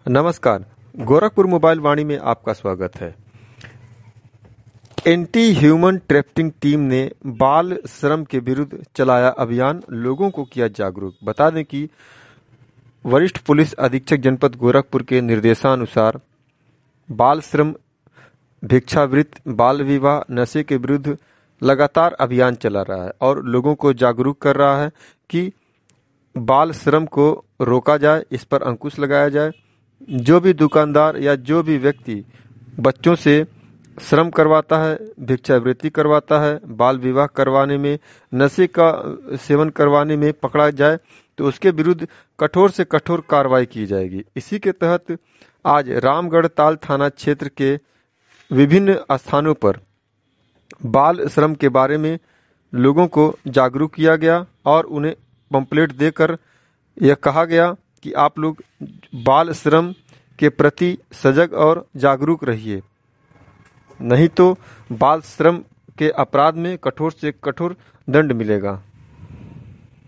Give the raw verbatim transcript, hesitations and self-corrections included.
नमस्कार, गोरखपुर मोबाइल वाणी में आपका स्वागत है। एंटी ह्यूमन ट्रैफिकिंग टीम ने बाल श्रम के विरुद्ध चलाया अभियान, लोगों को किया जागरूक। बता दें कि वरिष्ठ पुलिस अधीक्षक जनपद गोरखपुर के निर्देशानुसार बाल श्रम, भिक्षावृत्ति, बाल विवाह, नशे के विरुद्ध लगातार अभियान चला रहा है और लोगों को जागरूक कर रहा है कि बाल श्रम को रोका जाए, इस पर अंकुश लगाया जाए। जो भी दुकानदार या जो भी व्यक्ति बच्चों से श्रम करवाता है, भिक्षावृत्ति करवाता है, बाल विवाह करवाने में, नशे का सेवन करवाने में पकड़ा जाए तो उसके विरुद्ध कठोर से कठोर कार्रवाई की जाएगी। इसी के तहत आज रामगढ़ ताल थाना क्षेत्र के विभिन्न स्थानों पर बाल श्रम के बारे में लोगों को जागरूक किया गया और उन्हें पंपलेट देकर यह कहा गया कि आप लोग बाल श्रम के प्रति सजग और जागरूक रहिए, नहीं तो बाल श्रम के अपराध में कठोर से कठोर दंड मिलेगा।